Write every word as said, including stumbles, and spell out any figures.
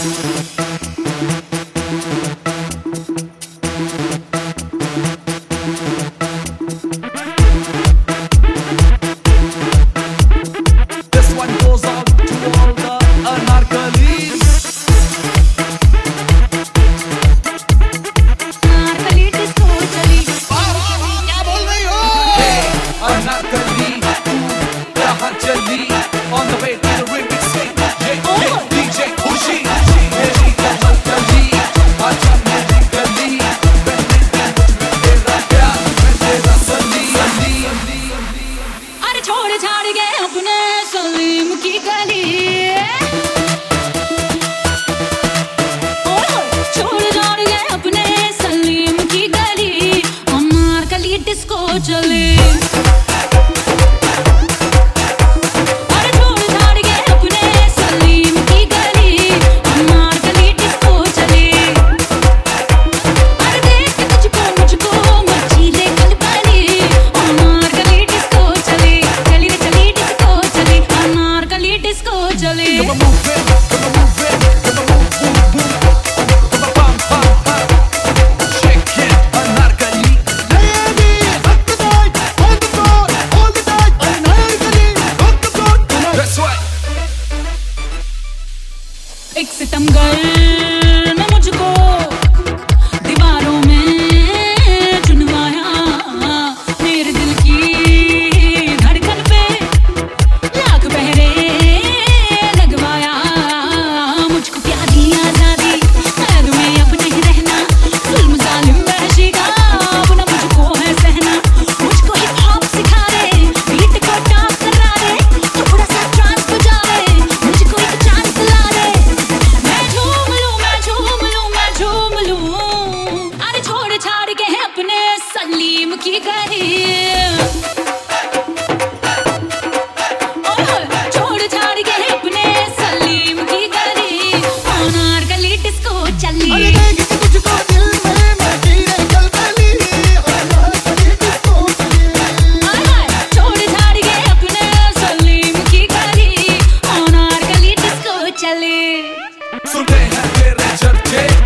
On the way to the remix stage, yeah, yeah, D J Khushi, मेरी कमर कली, आजा मेरी गली, बहने दे मुझमें तेरा प्यार, मैं तेरा सली, सली। अरे छोड़ छाड़ गए अपने सलीम की गली, छोड़ छाड़ गए अपने सलीम की गली, अनारकली डिस्को चले। Come on, move it, come on, move it, come on, move, move, move. Come on, bam, bam, bam. Shake it, Anarkali. Baby, rock the night, on the floor, all the night. Anarkali, rock the floor tonight. That's right. एक सितमगर ने मुझको दीवारों में चुनवाया, मेरे दिल की धड़कन पे लाख पहरे लगवाया। मुझको प्यार दी आजादी, कैद में अब नहीं रहना, जुल्म जालिम वहशी का अब ना मुझको है सहना। मुझको हिप हॉप सिखा दे, बीट को टॉप करा दे, थोड़ा सा ट्रांस बजा दे, मुझको एक चांस ला दे। मैं झूम लूं, मैं झूम लूं, मैं झूम लूं। अरे छोड़ छाड़ के है अपने सलीम की गली, छोड़ छाड़ के है अपने सलीम की गली, अनारकली डिस्को चली। अरे देख के तुझको दिल में मैं गिरे कलकली, अनारकली डिस्को चली। हाय हाय, छोड़ छाड़ के अपने सलीम की गली, अनारकली डिस्को चली। सुने हैं तेरे चर्चे,